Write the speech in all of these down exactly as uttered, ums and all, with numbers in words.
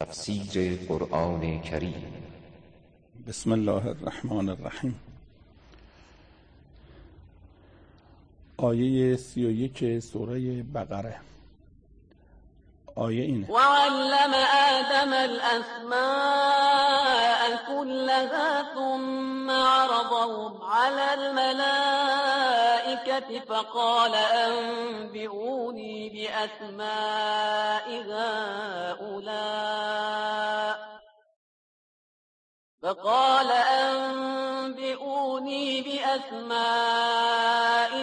تفسیر قرآن کریم. بسم الله الرحمن الرحیم. آیه سی و یک سوره بقره. آیه اینه: وعلم آدم الأسماء كلها ثم عرضهم على الملائكة فقال أنبئوني بأسماء هؤلاء فقال أنبئوني بأسماء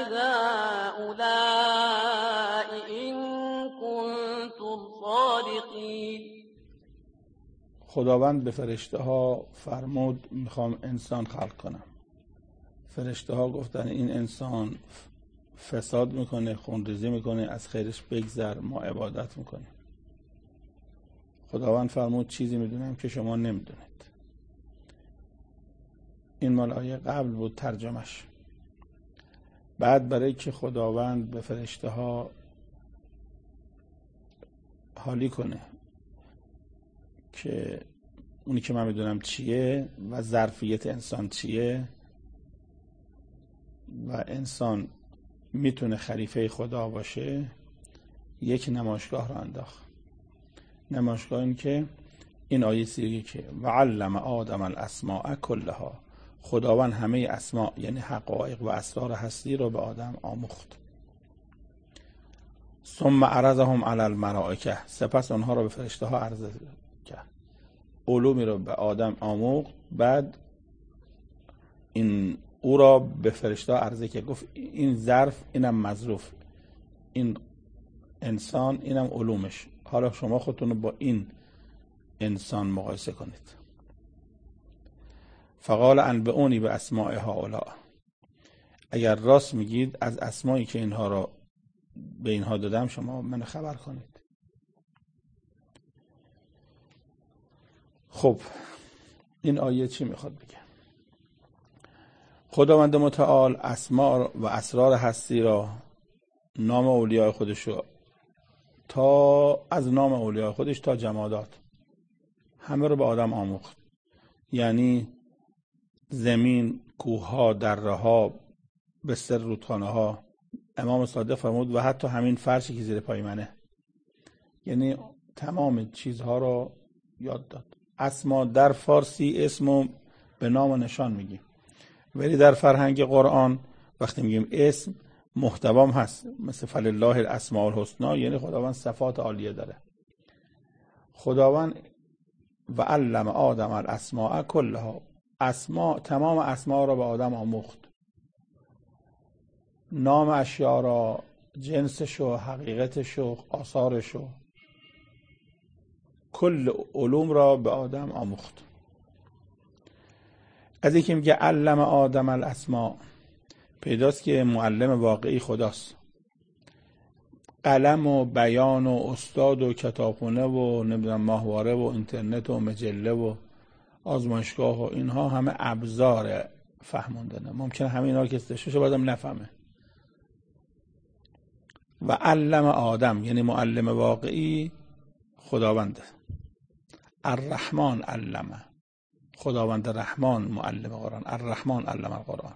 هؤلاء إن كنتم صادقين. خداوند به فرشته ها فرمود میخوام انسان خلق کنم. فرشته ها گفتن این انسان فساد میکنه، خونریزی میکنه، از خیرش بگذر، ما عبادت میکنیم. خداوند فرمود چیزی میدونم که شما نمیدونید. این مال آیه قبل بود ترجمش. بعد برای که خداوند به فرشته ها حالی کنه که اونی که من میدونم چیه و ظرفیت انسان چیه و انسان میتونه خلیفه خدا باشه، یک نمایشگاه را انداخت. نمایشگاه این که این آیه سی که و علم آدم الاسماء کلها، خداوند همه اسماء یعنی حقایق و اسرار هستی را به آدم آموخت. ثم عرضهم علی الملائکه، سپس آنها را به فرشته ها عرضه کرد. علومی را به آدم آموخت، بعد این او را به فرشته ها عرضه کرد. گفت این ظرف اینم مظروف، این انسان اینم علومش، حالا شما خودتون رو با این انسان مقایسه کنید. فقال انبئونی به اسماء هؤلاء، اگر راست میگید از اسمایی که اینها را به اینها دادم شما من خبر کنید. خب این آیه چی میخواد بگه؟ خداوند متعال اسماء و اسرار هستی را، نام اولیاء خودش رو، تا از نام اولیاء خودش تا جمادات همه رو به آدم آموخت. یعنی زمین، کوه‌ها، دره‌ها، بستر رودخانه‌ها. امام صادق فرمود و حتی همین فرشی که زیر پای منه. یعنی تمام چیزها رو یاد داد. اسما در فارسی اسمو به نام و نشان میگیم، ولی در فرهنگ قرآن وقتی میگیم اسم محتوام هست. مثل فلله الاسماء الحسنا، یعنی خداوند صفات عالیه داره. خداوند و علم آدم الاسماء کلها، اسما تمام اسما را به آدم آموخت. نام اشیا را، جنسشو، حقیقتشو، آثارشو، کل علوم را به آدم آموخت. از اینکه میگه علم آدم الاسماء، پیداست که معلم واقعی خداست. قلم و بیان و استاد و کتابخونه و نمیدونم ماهواره و اینترنت و مجله و آزمایشگاه و اینها همه ابزار فهموندنه. ممکنه همه اینا که استشوشه بازم نفهمه. و علم آدم یعنی معلم واقعی خداونده. الرحمن علمه، خداوند رحمان معلم قرآن. الرحمن علم القرآن.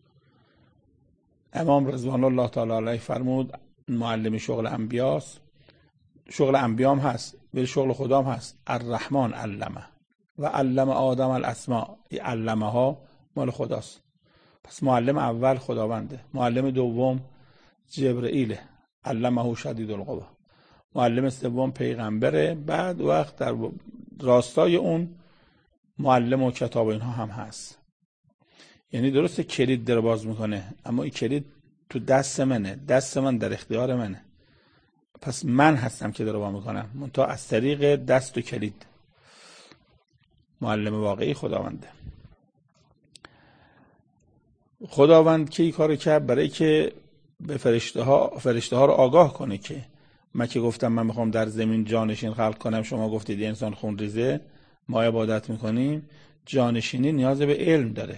امام رضوان الله تعالی علیه فرمود معلم شغل انبیاست. شغل انبیام هست ولی شغل خدام هست. الرحمن علمه و علم آدم الاسماء، این علمه ها مال خداست. پس معلم اول خداونده، معلم دوم جبرئیله، علمه شدید القوا، معلم سوم پیغمبره، بعد وقت در راستای اون معلم و کتاب اینها هم هست. یعنی درسته کلید در باز میکنه، اما این کلید تو دست منه، دست من در اختیار منه. پس من هستم که در باز میکنم، منتها از طریق دست و کلید. معلم واقعی خداونده. خداوند که این کارو کرد برای که به فرشته ها فرشته ها رو آگاه کنه که من که گفتم من میخوام در زمین جانشین خلق کنم، شما گفتید یه انسان خونریزه، ما عبادت میکنیم. جانشینی نیاز به علم داره.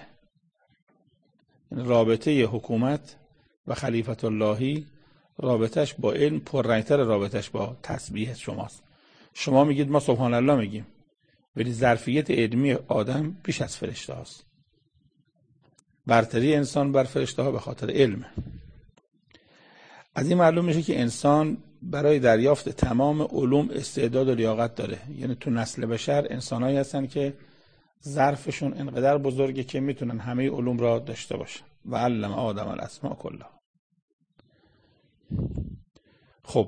رابطه حکومت و خلیفت اللهی رابطش با علم پررنگتر رابطش با تسبیح شماست. شما میگید ما سبحان الله میگیم، ولی ظرفیت علمی آدم بیش از فرشته هاست. برتری انسان بر فرشته ها به خاطر علمه. از این معلوم میشه که انسان برای دریافت تمام علوم استعداد و لیاقت داره. یعنی تو نسل بشر انسانایی هستن که ظرفشون انقدر بزرگه که میتونن همه علوم را داشته باشن. و علم آدم الاسماء کلها. خب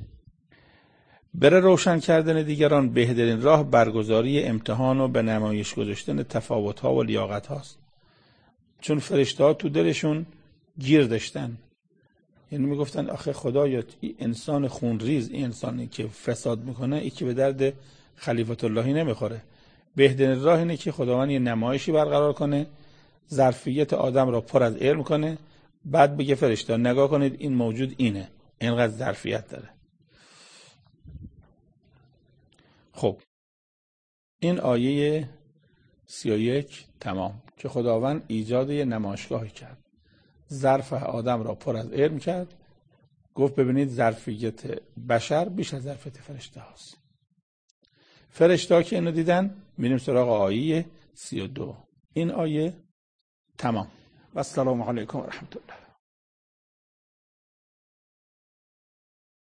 برای روشن کردن دیگران بهترین راه برگزاری امتحان و به نمایش گذاشتن تفاوت‌ها و لیاقت‌هاست. چون فرشته‌ها تو دلشون گیر داشتن. یعنی میگفتن آخه خدایا این انسان خونریز، این انسانی که فساد میکنه، این که به درد خلیفت اللهی نمیخوره. بهترین راه اینه که خداوند یه نمایشی برقرار کنه، ظرفیت آدم را پر از علم کنه، بعد بگه فرشته نگاه کنید این موجود اینه، اینقدر ظرفیت داره. خب این آیه سی و یک تمام که خداوند ایجاد یه نمایشگاهی کرد، ظرف آدم را پر از علم کرد، گفت ببینید ظرفیت بشر بیش از ظرفیت فرشته هاست. فرشته ها که اینو دیدن، میریم سراغ آیه سی و دو. این آیه تمام. و السلام علیکم و رحمت الله.